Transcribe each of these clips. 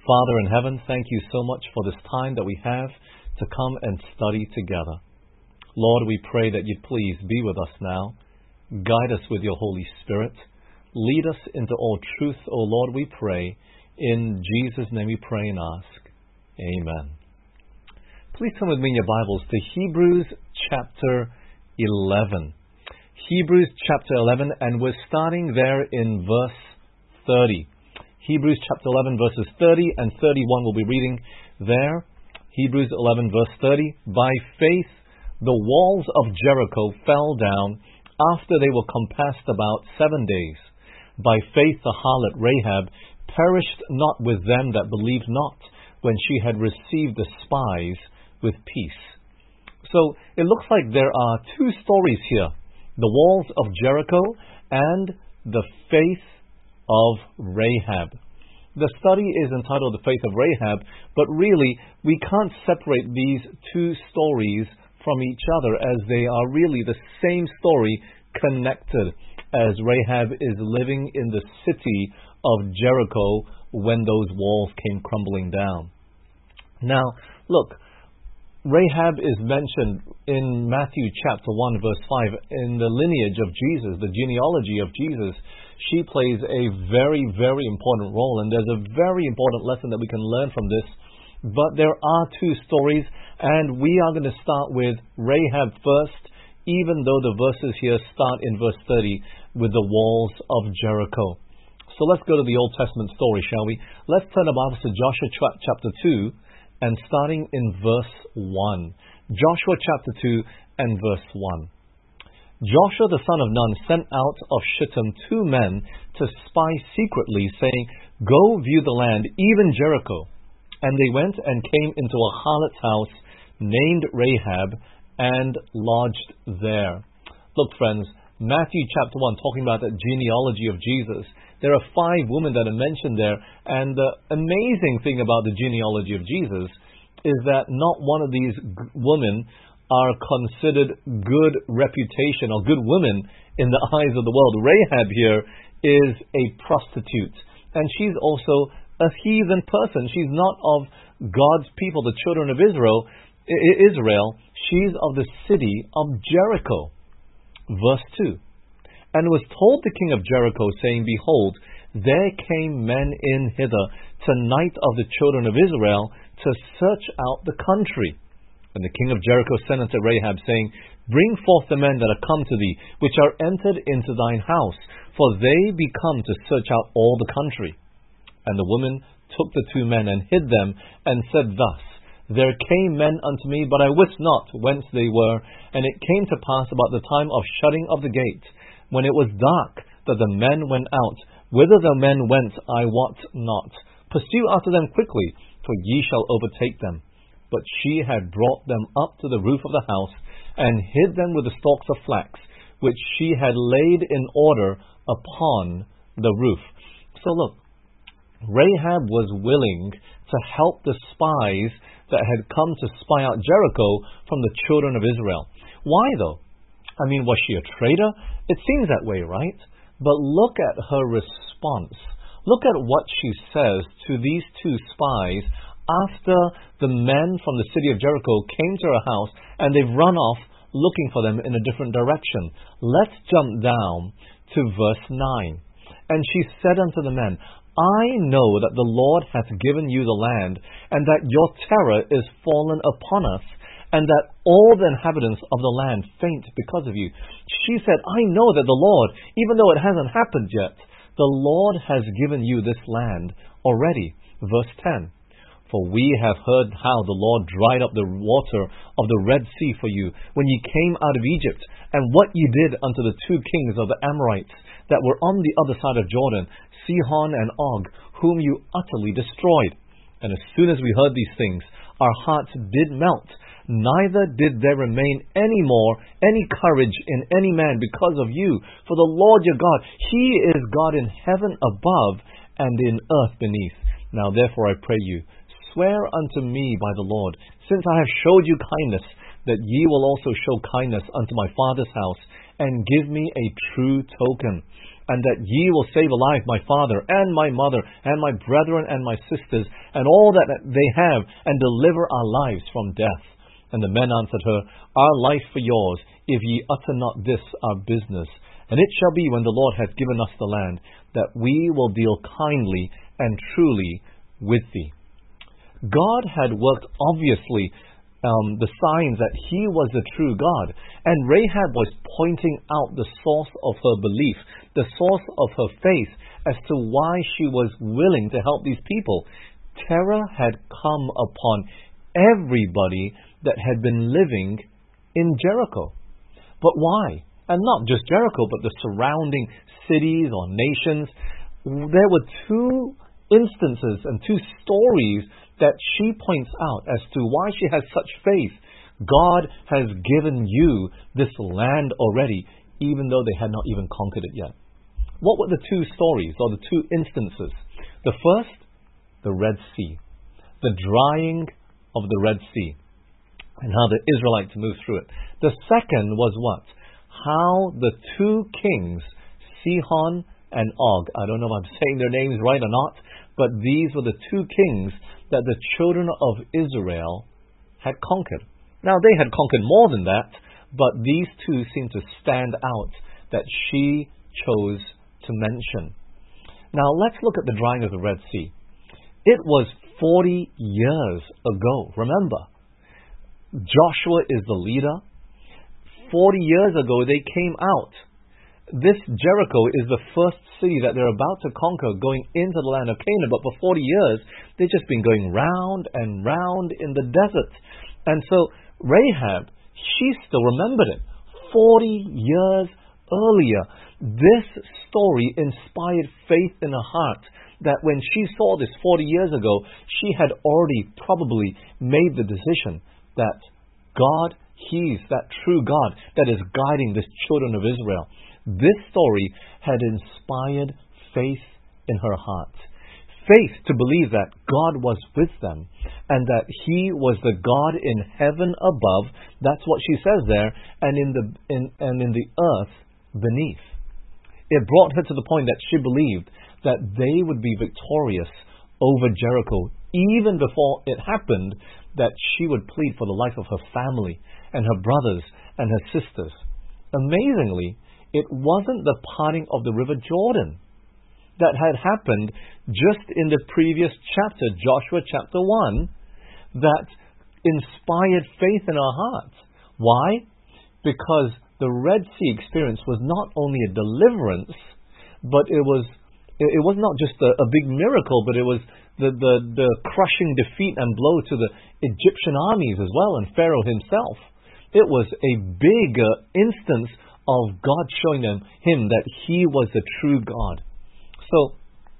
Father in heaven, thank you so much for this time that we have to come and study together. Lord, we pray that you'd please be with us now. Guide us with your Holy Spirit. Lead us into all truth, O Lord, we pray. In Jesus' name we pray and ask. Amen. Please come with me in your Bibles to Hebrews chapter 11. Hebrews chapter 11, and we're starting there in verse 30. Hebrews chapter 11, verses 30 and 31 we'll be reading there. Hebrews 11, verse 30. By faith, the walls of Jericho fell down after they were compassed about 7 days. By faith, the harlot Rahab perished not with them that believed not, when she had received the spies with peace. So it looks like there are two stories here: the walls of Jericho and the faith of Rahab. The study is entitled The Faith of Rahab, but really we can't separate these two stories from each other, as they are really the same story connected, as Rahab is living in the city of Jericho when those walls came crumbling down. Now, look, Rahab is mentioned in Matthew chapter 1 verse 5 in the lineage of Jesus, the genealogy of Jesus. She plays a very, very important role, and there's a very important lesson that we can learn from this. But there are two stories, and we are going to start with Rahab first, even though the verses here start in verse 30 with the walls of Jericho. So let's go to the Old Testament story, shall we? Let's turn our Bibles to Joshua chapter 2, and starting in verse 1. Joshua chapter 2 and verse 1. Joshua the son of Nun sent out of Shittim 2 men to spy secretly, saying, "Go view the land, even Jericho." And they went and came into a harlot's house named Rahab, and lodged there. Look, friends, Matthew chapter 1, talking about the genealogy of Jesus. There are 5 women that are mentioned there, and the amazing thing about the genealogy of Jesus is that not one of these women are considered good reputation or good women in the eyes of the world. Rahab here is a prostitute, and she's also a heathen person. She's not of God's people, the children of Israel. She's of the city of Jericho. Verse 2. And it was told the king of Jericho, saying, Behold, there came men in hither tonight of the children of Israel to search out the country. And the king of Jericho sent unto Rahab, saying, Bring forth the men that are come to thee, which are entered into thine house, for they be come to search out all the country. And the woman took the 2 men and hid them, and said thus, There came men unto me, but I wist not whence they were. And it came to pass about the time of shutting of the gate, when it was dark, that the men went out. Whither the men went, I wot not. Pursue after them quickly, for ye shall overtake them. But she had brought them up to the roof of the house, and hid them with the stalks of flax, which she had laid in order upon the roof. So look, Rahab was willing to help the spies that had come to spy out Jericho from the children of Israel. Why though? I mean, was she a traitor? It seems that way, right? But look at her response. Look at what she says to these 2 spies after the men from the city of Jericho came to her house and they've run off looking for them in a different direction. Let's jump down to verse 9. And she said unto the men, I know that the Lord hath given you the land, and that your terror is fallen upon us, and that all the inhabitants of the land faint because of you. She said, I know that the Lord, even though it hasn't happened yet, the Lord has given you this land already. Verse 10. For we have heard how the Lord dried up the water of the Red Sea for you, when ye came out of Egypt, and what ye did unto the 2 kings of the Amorites, that were on the other side of Jordan, Sihon and Og, whom you utterly destroyed. And as soon as we heard these things, our hearts did melt, neither did there remain any more any courage in any man because of you. For the Lord your God, He is God in heaven above, and in earth beneath. Now therefore I pray you, swear unto me by the Lord, since I have showed you kindness, that ye will also show kindness unto my father's house, and give me a true token. and that ye will save alive my father and my mother and my brethren and my sisters and all that they have, and deliver our lives from death. And the men answered her, Our life for yours, if ye utter not this our business. And it shall be, when the Lord hath given us the land, that we will deal kindly and truly with thee. God had worked, obviously, the signs that He was the true God. And Rahab was pointing out the source of her belief, the source of her faith, as to why she was willing to help these people. Terror had come upon everybody that had been living in Jericho. But why? And not just Jericho, but the surrounding cities or nations. There were two instances and two stories that she points out as to why she has such faith. God has given you this land already, even though they had not even conquered it yet. What were the two stories, or the two instances? The first, the Red Sea. The drying of the Red Sea, and how the Israelites moved through it. The second was what? How the two kings, Sihon and Og, I don't know if I'm saying their names right or not, but these were the two kings that the children of Israel had conquered. Now, they had conquered more than that, but these two seem to stand out that she chose to mention. Now, let's look at the drying of the Red Sea. It was 40 years ago. Remember, Joshua is the leader. 40 years ago, they came out. This Jericho is the first city that they're about to conquer, going into the land of Canaan. But for 40 years, they've just been going round and round in the desert. And so Rahab, she still remembered it. 40 years earlier, this story inspired faith in her heart, that when she saw this 40 years ago, she had already probably made the decision that God, He's that true God that is guiding this children of Israel. This story had inspired faith in her heart. Faith to believe that God was with them and that He was the God in heaven above. That's what she says there, and in the earth beneath. It brought her to the point that she believed that they would be victorious over Jericho, even before it happened, that she would plead for the life of her family and her brothers and her sisters. Amazingly, it wasn't the parting of the river Jordan that had happened just in the previous chapter, Joshua chapter 1, that inspired faith in our hearts. Why? Because the Red Sea experience was not only a deliverance, but it was not just a big miracle, but it was the crushing defeat and blow to the Egyptian armies as well, and Pharaoh himself. It was a big instance of God showing him that He was the true God. So,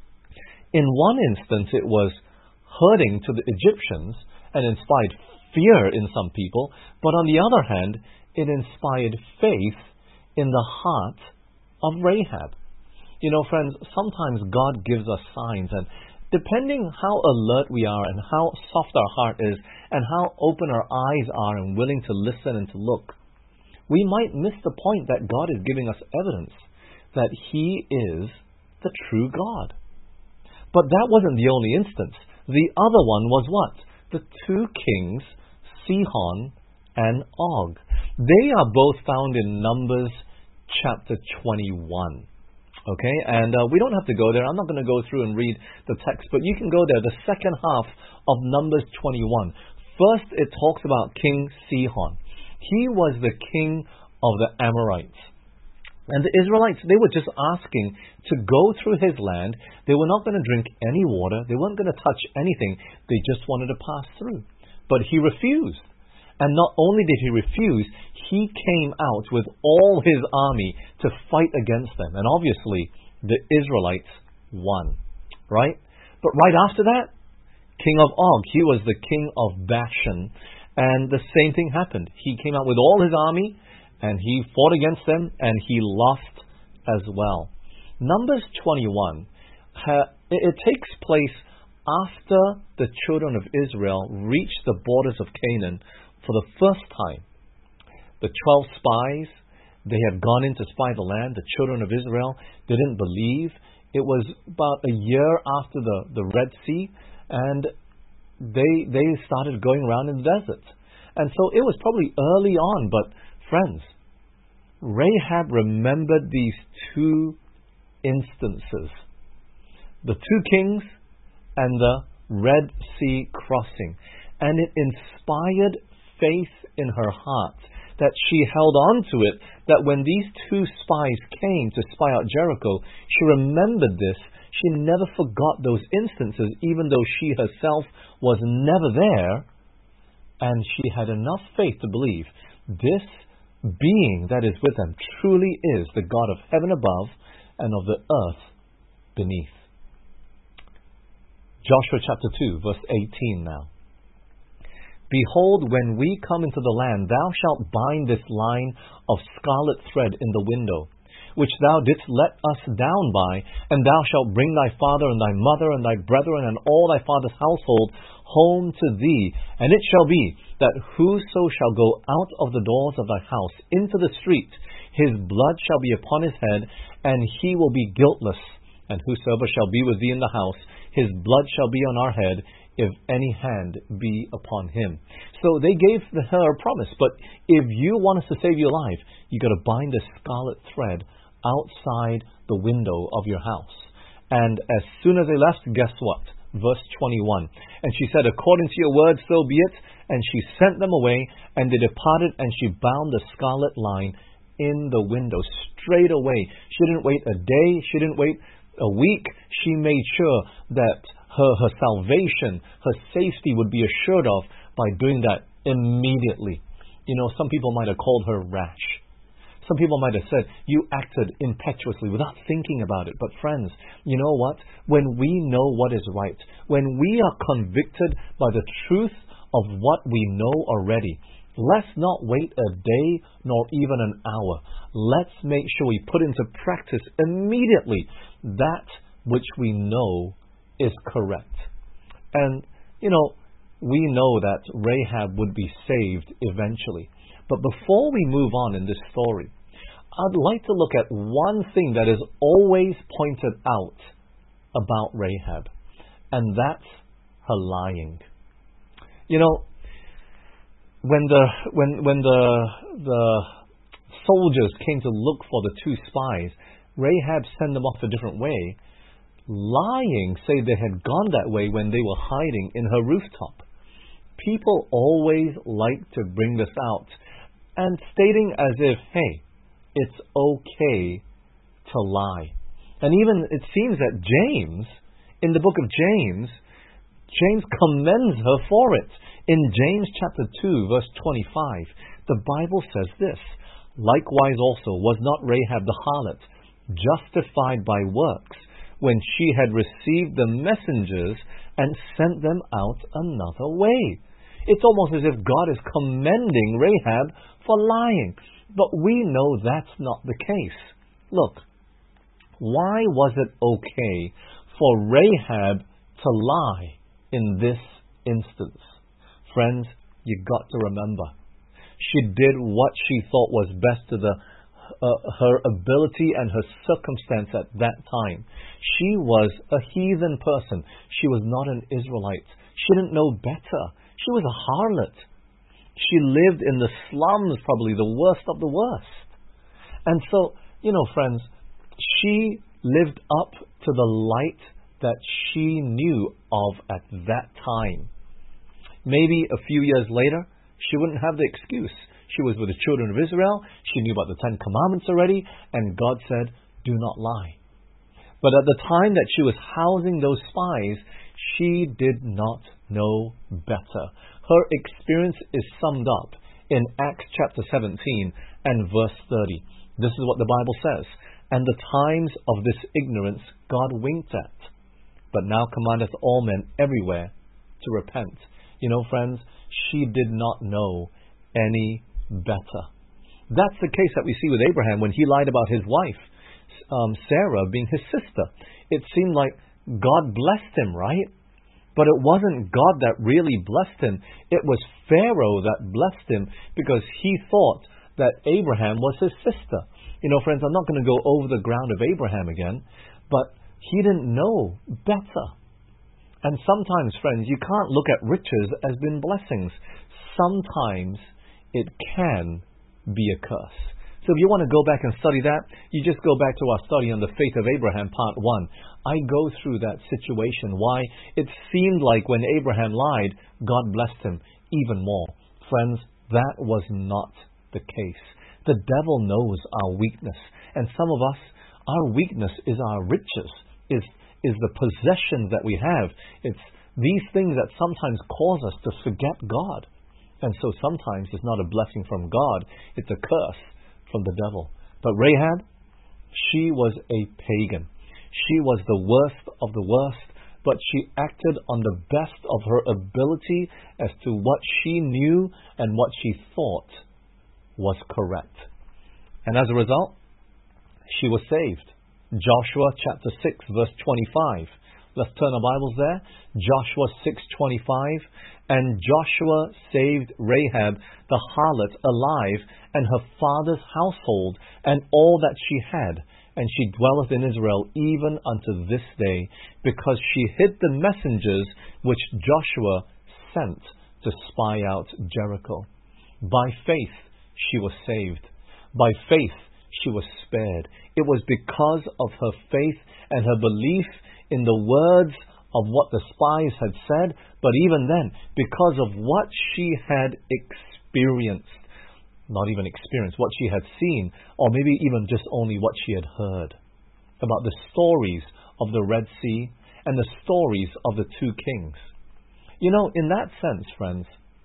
in one instance, it was hurting to the Egyptians and inspired fear in some people, but on the other hand, it inspired faith in the heart of Rahab. You know, friends, sometimes God gives us signs, and depending how alert we are and how soft our heart is and how open our eyes are and willing to listen and to look, we might miss the point that God is giving us evidence that He is the true God. But that wasn't the only instance. The other one was what? The two kings, Sihon and Og. They are both found in Numbers chapter 21. Okay, and we don't have to go there. I'm not going to go through and read the text, but you can go there, the second half of Numbers 21. First, it talks about King Sihon. He was the king of the Amorites. And the Israelites, they were just asking to go through his land. They were not going to drink any water. They weren't going to touch anything. They just wanted to pass through. But he refused. And not only did he refuse, he came out with all his army to fight against them. And obviously, the Israelites won. Right? But right after that, King of Og, he was the king of Bashan. And the same thing happened. He came out with all his army, and he fought against them, and he lost as well. Numbers 21, it takes place after the children of Israel reached the borders of Canaan for the first time. The 12 spies, They had gone in to spy the land. The children of Israel didn't believe. It was about a year after the Red Sea, and they started going around in the desert. And so it was probably early on, but friends, Rahab remembered these two instances. The two kings and the Red Sea crossing. And it inspired faith in her heart that she held on to it, that when these two spies came to spy out Jericho, she remembered this. She never forgot those instances, even though she herself was never there. And she had enough faith to believe this being that is with them truly is the God of heaven above and of the earth beneath. Joshua chapter 2, verse 18 now. Behold, when we come into the land, thou shalt bind this line of scarlet thread in the window, which thou didst let us down by, and thou shalt bring thy father and thy mother and thy brethren and all thy father's household home to thee. And it shall be that whoso shall go out of the doors of thy house into the street, his blood shall be upon his head, and he will be guiltless. And whosoever shall be with thee in the house, his blood shall be on our head, if any hand be upon him. So they gave her a promise, but if you want us to save your life, you got to bind a scarlet thread outside the window of your house. And as soon as they left, guess what? Verse 21. And she said, according to your word, so be it. And she sent them away, and they departed, and she bound the scarlet line in the window straight away. She didn't wait a day. She didn't wait a week. She made sure that her salvation, her safety would be assured of by doing that immediately. You know, some people might have called her rash. Some people might have said, you acted impetuously without thinking about it. But friends, you know what? When we know what is right, when we are convicted by the truth of what we know already, let's not wait a day nor even an hour. Let's make sure we put into practice immediately that which we know is correct. And, you know, we know that Rahab would be saved eventually. But before we move on in this story, I'd like to look at one thing that is always pointed out about Rahab, and that's her lying. You know, when the soldiers came to look for the two spies, Rahab sent them off a different way, lying, say they had gone that way when they were hiding in her rooftop. People always like to bring this out and stating as if, hey, it's okay to lie. And even it seems that James, in the book of James commends her for it. In James chapter 2, verse 25, the Bible says this, likewise also was not Rahab the harlot justified by works when she had received the messengers and sent them out another way. It's almost as if God is commending Rahab for lying. But we know that's not the case. Look, why was it okay for Rahab to lie in this instance? Friends, you got to remember, she did what she thought was best to her ability and her circumstance at that time. She was a heathen person. She was not an Israelite. She didn't know better. She was a harlot. She lived in the slums, probably the worst of the worst. And so, you know, friends, she lived up to the light that she knew of at that time. Maybe a few years later, she wouldn't have the excuse. She was with the children of Israel. She knew about the 10 Commandments already, and God said, do not lie. But at the time that she was housing those spies, she did not know better. Her experience is summed up in Acts chapter 17 and verse 30. This is what the Bible says. And the times of this ignorance God winked at, but now commandeth all men everywhere to repent. You know, friends, she did not know any better. That's the case that we see with Abraham when he lied about his wife, Sarah being his sister. It seemed like God blessed him, right? But it wasn't God that really blessed him. It was Pharaoh that blessed him because he thought that Abraham was his sister. You know, friends, I'm not going to go over the ground of Abraham again, but he didn't know better. And sometimes, friends, you can't look at riches as being blessings. Sometimes it can be a curse. So if you want to go back and study that, you just go back to our study on the faith of Abraham, part 1. I go through that situation, why it seemed like when Abraham lied, God blessed him even more. Friends, that was not the case. The devil knows our weakness. And some of us, our weakness is our riches, is the possessions that we have. It's these things that sometimes cause us to forget God. And so sometimes it's not a blessing from God, it's a curse from the devil. But Rahab, she was a pagan. She was the worst of the worst, but she acted on the best of her ability as to what she knew and what she thought was correct. And as a result, she was saved. Joshua chapter 6 verse 25. Let's turn our Bibles there. Joshua 6:25. And Joshua saved Rahab the harlot alive, and her father's household, and all that she had. And she dwelleth in Israel even unto this day, because she hid the messengers which Joshua sent to spy out Jericho. By faith she was saved. By faith she was spared. It was because of her faith and her belief in the words of what the spies had said, but even then, because of what she had experienced. Not even experienced, what she had seen, or maybe even just only what she had heard. About the stories of the Red Sea and the stories of the two kings. You know, in that sense, friends,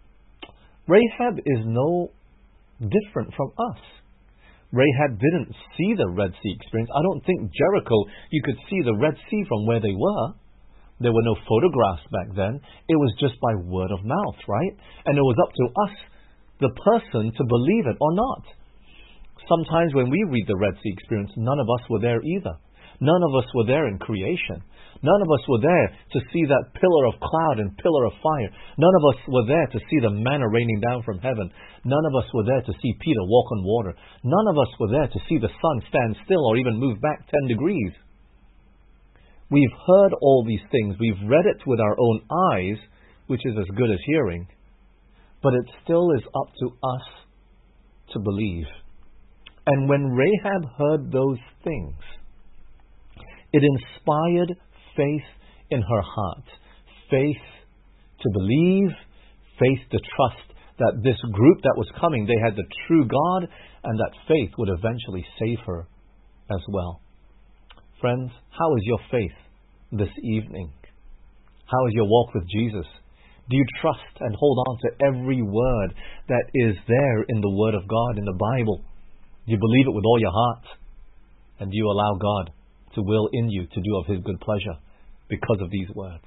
Rahab is no different from us. Rahab didn't see the Red Sea experience. I don't think Jericho, you could see the Red Sea from where they were. There were no photographs back then. It was just by word of mouth, right? And it was up to us, the person, to believe it or not. Sometimes when we read the Red Sea experience, none of us were there either. None of us were there in creation. None of us were there to see that pillar of cloud and pillar of fire. None of us were there to see the manna raining down from heaven. None of us were there to see Peter walk on water. None of us were there to see the sun stand still or even move back 10 degrees. We've heard all these things. We've read it with our own eyes, which is as good as hearing. But it still is up to us to believe. And when Rahab heard those things, it inspired faith in her heart. Faith to believe, faith to trust that this group that was coming, they had the true God, and that faith would eventually save her as well. Friends, how is your faith this evening? How is your walk with Jesus? Do you trust and hold on to every word that is there in the Word of God, in the Bible? Do you believe it with all your heart? And do you allow God to will in you to do of His good pleasure because of these words?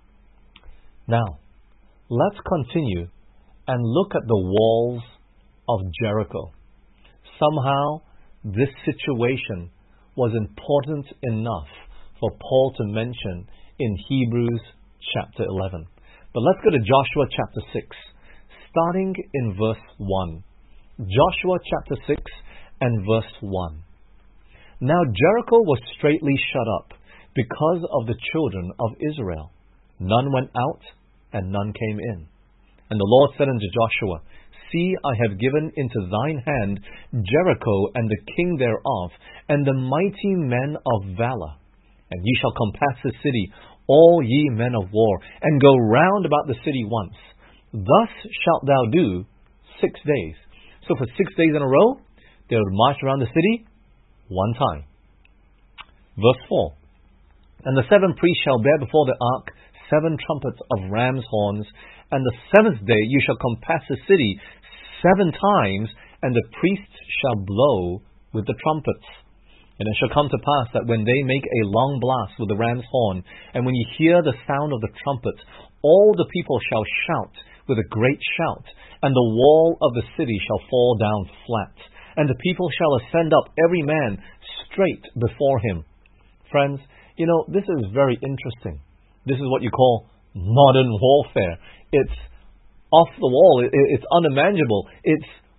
Now, let's continue and look at the walls of Jericho. Somehow, this situation was important enough for Paul to mention in Hebrews chapter 11. But let's go to Joshua chapter 6, starting in verse 1. Joshua chapter 6 and verse 1. Now Jericho was straitly shut up because of the children of Israel. None went out, and none came in. And the Lord said unto Joshua, See, I have given into thine hand Jericho and the king thereof, and the mighty men of valor. And ye shall compass the city, all ye men of war, and go round about the city once. Thus shalt thou do 6 days. So for 6 days in a row, they would march around the city one time. Verse 4. And the 7 priests shall bear before the ark 7 trumpets of ram's horns, and the 7th day you shall compass the city 7 times, and the priests shall blow with the trumpets. And it shall come to pass that when they make a long blast with the ram's horn, and when ye hear the sound of the trumpet, all the people shall shout with a great shout, and the wall of the city shall fall down flat, and the people shall ascend up every man straight before him. Friends, you know, this is very interesting. This is what you call modern warfare. It's off the wall. It's unimaginable. It's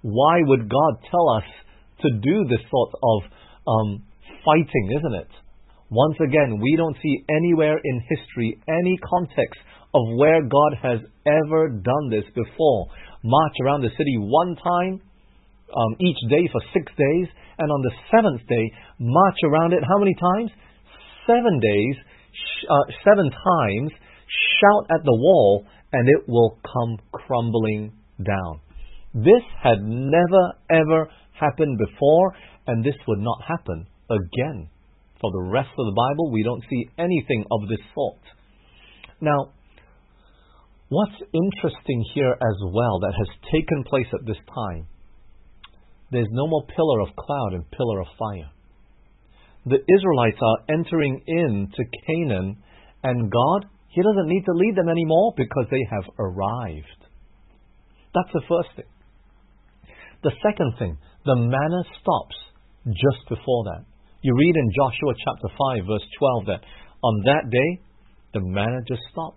Why would God tell us to do this sort of fighting, isn't it? Once again, we don't see anywhere in history any context of where God has ever done this before. March around the city one time, each day for 6 days, and on the 7th day, march around it how many times? 7 days, 7 times, shout at the wall, and it will come crumbling down. This had never ever happened before, and this would not happen again. For the rest of the Bible, we don't see anything of this sort. Now, what's interesting here as well that has taken place at this time, there's no more pillar of cloud and pillar of fire. The Israelites are entering into Canaan, and God, He doesn't need to lead them anymore because they have arrived. That's the first thing. The second thing, the manna stops just before that. You read in Joshua chapter 5 verse 12 that on that day, the manna just stopped.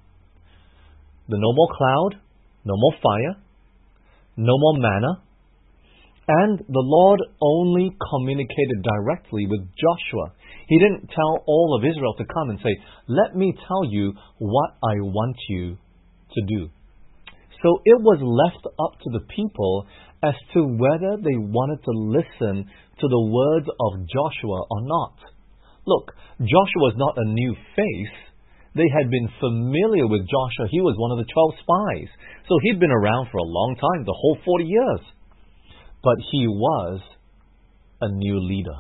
No more cloud, no more fire, no more manna. And the Lord only communicated directly with Joshua. He didn't tell all of Israel to come and say, let me tell you what I want you to do. So it was left up to the people as to whether they wanted to listen to the words of Joshua or not. Look, Joshua was not a new face. They had been familiar with Joshua. He was one of the 12 spies. So he'd been around for a long time, the whole 40 years. But he was a new leader.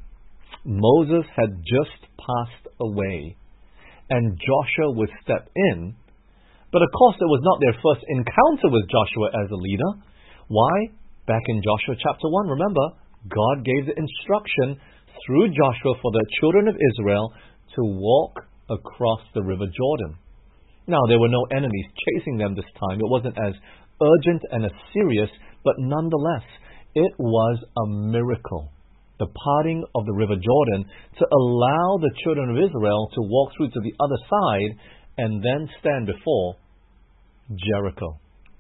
Moses had just passed away, and Joshua would step in. But of course, it was not their first encounter with Joshua as a leader. Why? Back in Joshua chapter 1, remember, God gave the instruction through Joshua for the children of Israel to walk across the river Jordan. Now, there were no enemies chasing them this time. It wasn't as urgent and as serious, but nonetheless, it was a miracle, the parting of the river Jordan, to allow the children of Israel to walk through to the other side and then stand before Jericho.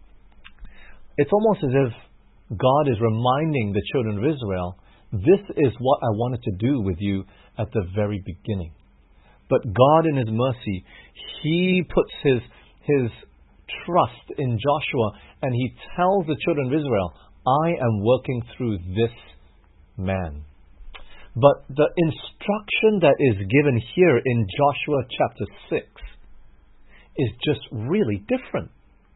It's almost as if God is reminding the children of Israel, this is what I wanted to do with you at the very beginning. But God in His mercy, He puts His trust in Joshua, and He tells the children of Israel, I am working through this man. But the instruction that is given here in Joshua chapter 6 is just really different.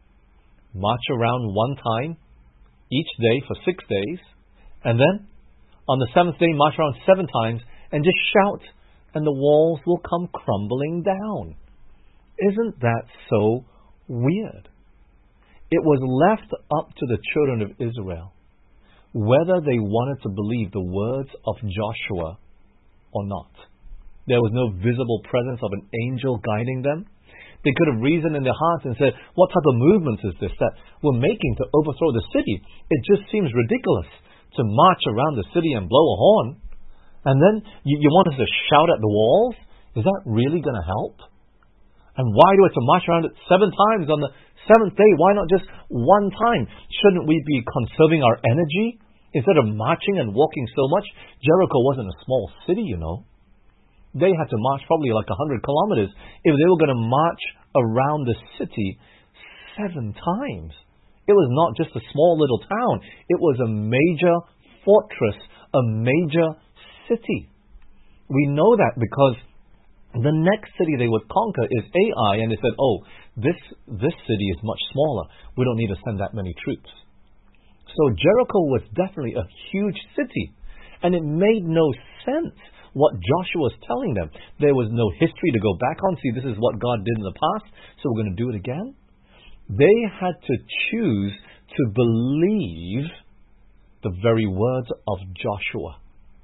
March around one time, each day for 6 days, and then on the 7th day, march around 7 times, and just shout, and the walls will come crumbling down. Isn't that so weird? It was left up to the children of Israel whether they wanted to believe the words of Joshua or not. There was no visible presence of an angel guiding them. They could have reasoned in their hearts and said, what type of movement is this that we're making to overthrow the city? It just seems ridiculous to march around the city and blow a horn. And then you want us to shout at the walls? Is that really going to help? And why do we have to march around it 7 times on the 7th day? Why not just one time? Shouldn't we be conserving our energy instead of marching and walking so much? Jericho wasn't a small city, you know. They had to march probably like 100 kilometers if they were going to march around the city 7 times. It was not just a small little town. It was a major fortress, a major city. We know that because the next city they would conquer is Ai, and they said, oh, this city is much smaller. We don't need to send that many troops. So Jericho was definitely a huge city, and it made no sense what Joshua was telling them. There was no history to go back on. See, this is what God did in the past, so we're going to do it again. They had to choose to believe the very words of Joshua.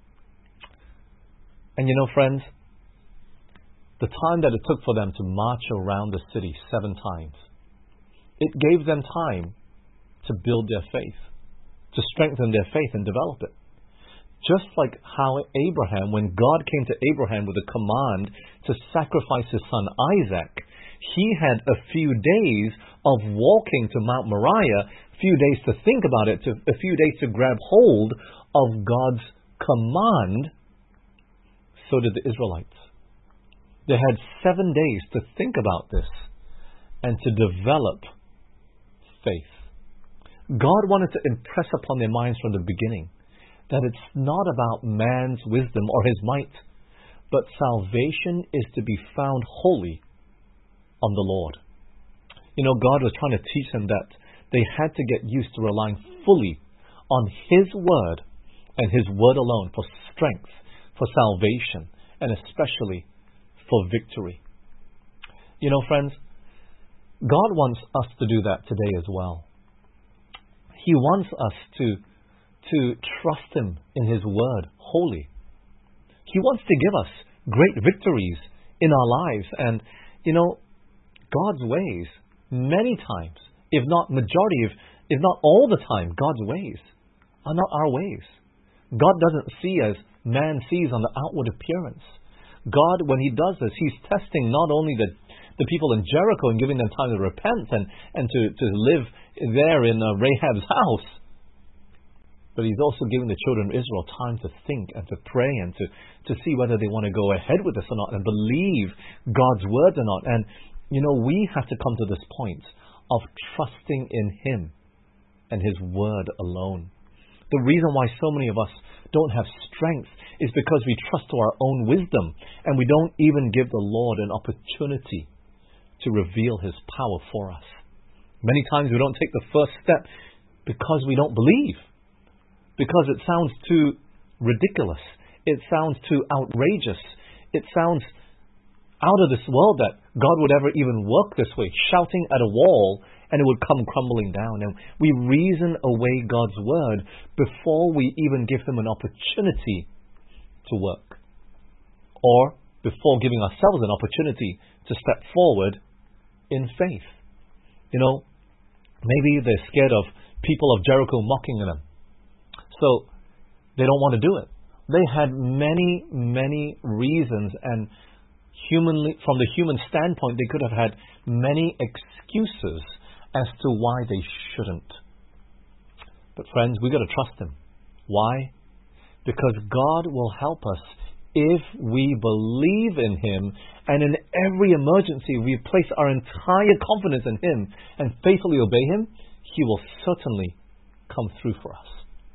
And you know, friends, the time that it took for them to march around the city 7 times, it gave them time to build their faith, to strengthen their faith and develop it. Just like how Abraham, when God came to Abraham with a command to sacrifice his son Isaac, He had a few days of walking to Mount Moriah, a few days to think about it, a few days to grab hold of God's command. So did the Israelites. They had 7 days to think about this and to develop faith. God wanted to impress upon their minds from the beginning that it's not about man's wisdom or his might, but salvation is to be found wholly on the Lord. God was trying to teach them that they had to get used to relying fully on His Word and His Word alone for strength, for salvation, and especially for victory. Friends, God wants us to do that today as well. He wants us to trust Him in His Word wholly. He wants to give us great victories in our lives. And, God's ways, many times, if not majority, if not all the time, God's ways are not our ways. God doesn't see as man sees on the outward appearance. God, when He does this, He's testing not only the people in Jericho and giving them time to repent and to live there in Rahab's house, but He's also giving the children of Israel time to think and to pray and to see whether they want to go ahead with this or not and believe God's words or not. And, we have to come to this point of trusting in Him and His Word alone. The reason why so many of us don't have strength is because we trust to our own wisdom and we don't even give the Lord an opportunity to reveal His power for us. Many times we don't take the first step because we don't believe, because it sounds too ridiculous, it sounds too outrageous, it sounds out of this world that God would ever even work this way, shouting at a wall and it would come crumbling down. And we reason away God's word before we even give Him an opportunity to work, or before giving ourselves an opportunity to step forward in faith. Maybe they're scared of people of Jericho mocking them, so they don't want to do it. They had many, many reasons, and from the human standpoint, they could have had many excuses as to why they shouldn't. But friends, we've got to trust Him. Why? Because God will help us if we believe in Him, and in every emergency we place our entire confidence in Him and faithfully obey Him, He will certainly come through for us.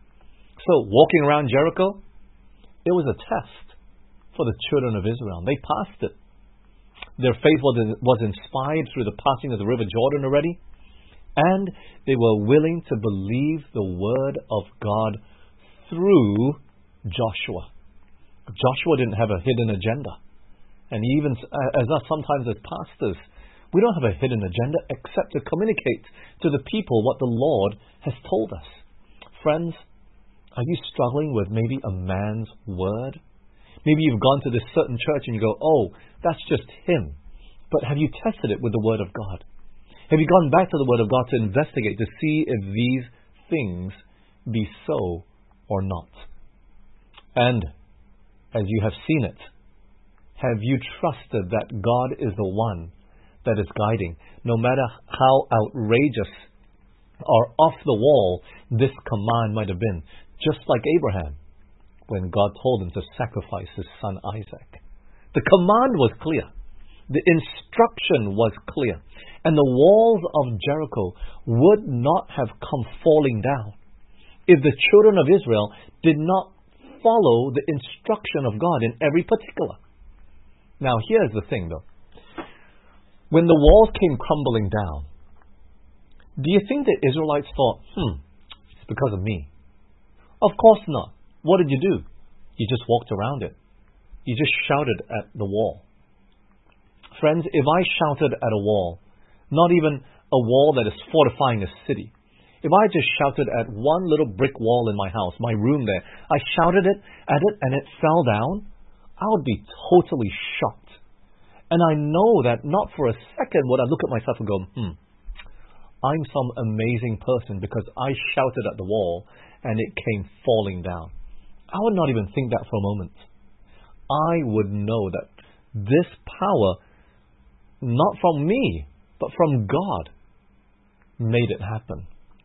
So, walking around Jericho, it was a test for the children of Israel. They passed it. Their faith was inspired through the passing of the River Jordan already, and they were willing to believe the word of God through Joshua. Joshua didn't have a hidden agenda. And even as us sometimes as pastors, we don't have a hidden agenda except to communicate to the people what the Lord has told us. Friends, are you struggling with maybe a man's word? Maybe you've gone to this certain church and you go, oh, that's just him. But have you tested it with the Word of God? Have you gone back to the Word of God to investigate, to see if these things be so or not? And as you have seen it, have you trusted that God is the one that is guiding? No matter how outrageous or off the wall this command might have been, just like Abraham, when God told him to sacrifice his son Isaac. The command was clear. The instruction was clear. And the walls of Jericho would not have come falling down if the children of Israel did not follow the instruction of God in every particular. Now here's the thing though. When the walls came crumbling down, do you think the Israelites thought, it's because of me? Of course not. What did you do? You just walked around it. You just shouted at the wall. Friends, if I shouted at a wall, not even a wall that is fortifying a city, if I just shouted at one little brick wall in my house, my room there, I shouted at it and it fell down, I would be totally shocked. And I know that not for a second would I look at myself and go, I'm some amazing person because I shouted at the wall and it came falling down. I would not even think that for a moment. I would know that this power not from me, but from God, made it happen.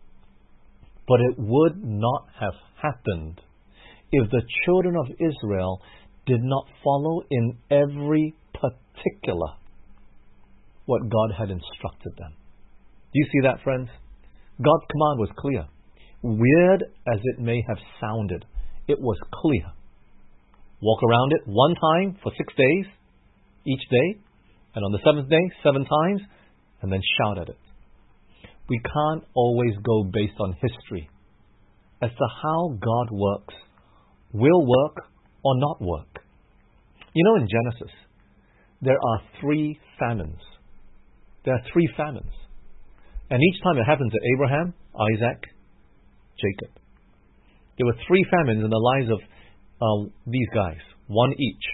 But it would not have happened if the children of Israel did not follow in every particular what God had instructed them. Do you see that, friends? God's command was clear. Weird as it may have sounded, it was clear. Walk around it one time for 6 days, each day, and on the seventh day, 7 times, and then shout at it. We can't always go based on history as to how God works, will work or not work. You know, in Genesis, there are 3 famines. There are 3 famines. And each time it happened to Abraham, Isaac, Jacob. There were 3 famines in the lives of these guys, one each.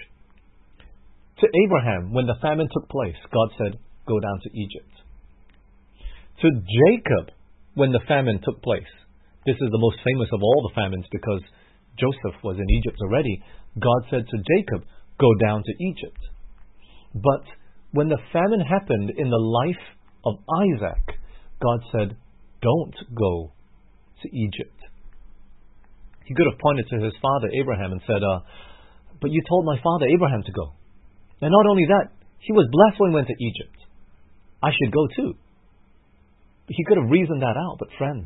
To Abraham, when the famine took place, God said, go down to Egypt. To Jacob, when the famine took place, this is the most famous of all the famines because Joseph was in Egypt already, God said to Jacob, go down to Egypt. But when the famine happened in the life of Isaac, God said, don't go to Egypt. He could have pointed to his father Abraham and said, but you told my father Abraham to go. And not only that, he was blessed when he went to Egypt. I should go too. He could have reasoned that out, but friends,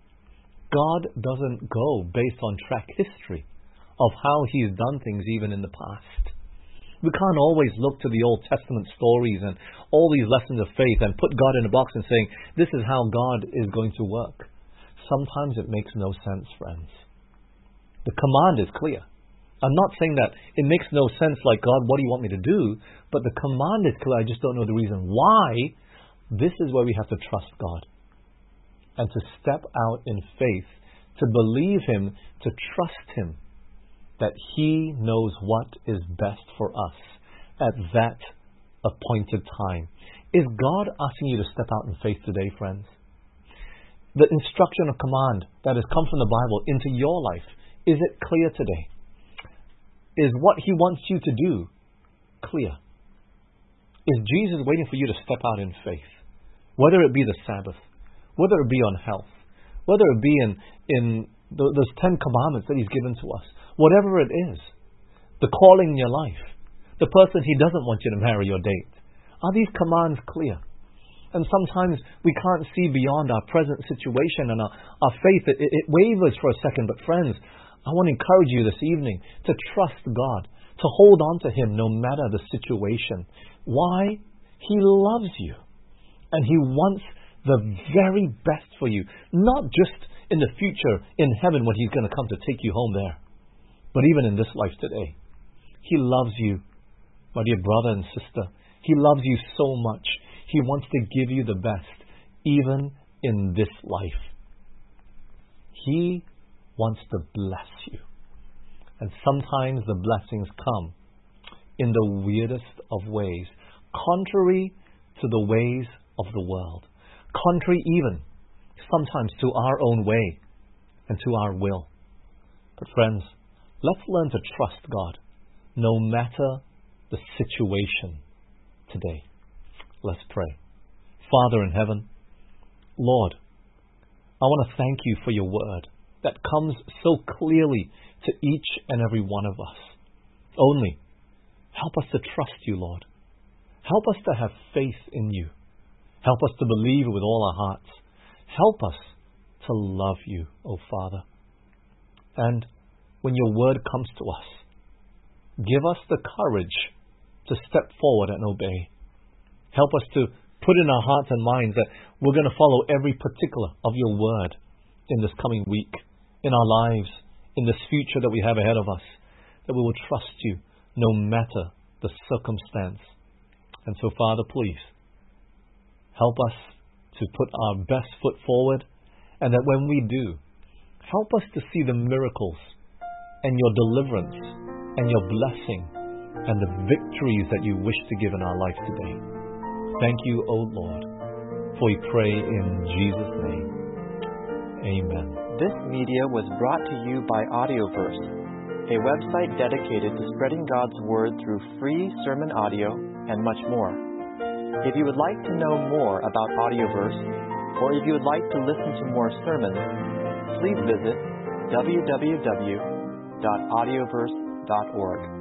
God doesn't go based on track history of how He's done things even in the past. We can't always look to the Old Testament stories and all these lessons of faith and put God in a box and saying, this is how God is going to work. Sometimes it makes no sense, friends. The command is clear. I'm not saying that it makes no sense like, God, what do you want me to do? But the command is clear. I just don't know the reason why. This is where we have to trust God and to step out in faith, to believe Him, to trust Him that He knows what is best for us at that appointed time. Is God asking you to step out in faith today, friends? The instruction or command that has come from the Bible into your life, is it clear today? Is what He wants you to do clear? Is Jesus waiting for you to step out in faith? Whether it be the Sabbath, whether it be on health, whether it be in those 10 commandments that He's given to us, whatever it is, the calling in your life, the person He doesn't want you to marry or date, are these commands clear? And sometimes we can't see beyond our present situation and our faith, it wavers for a second. But friends, I want to encourage you this evening to trust God, to hold on to Him no matter the situation. Why? He loves you. And He wants the very best for you. Not just in the future, in heaven, when He's going to come to take you home there. But even in this life today. He loves you, my dear brother and sister. He loves you so much. He wants to give you the best, even in this life. He wants to bless you. And sometimes the blessings come in the weirdest of ways, contrary to the ways of the world, contrary even sometimes to our own way and to our will. But friends, let's learn to trust God no matter the situation today. Let's pray. Father in heaven, Lord, I want to thank You for Your word that comes so clearly to each and every one of us. Only help us to trust You, Lord. Help us to have faith in You. Help us to believe with all our hearts. Help us to love You, O Father. And when Your word comes to us, give us the courage to step forward and obey. Help us to put in our hearts and minds that we're going to follow every particular of Your word in this coming week, in our lives, in this future that we have ahead of us, that we will trust You no matter the circumstance. And so, Father, please, help us to put our best foot forward, and that when we do, help us to see the miracles and Your deliverance and Your blessing and the victories that You wish to give in our life today. Thank You, O Lord, for we pray in Jesus' name. Amen. This media was brought to you by Audioverse, a website dedicated to spreading God's Word through free sermon audio and much more. If you would like to know more about Audioverse, or if you would like to listen to more sermons, please visit www.audioverse.org.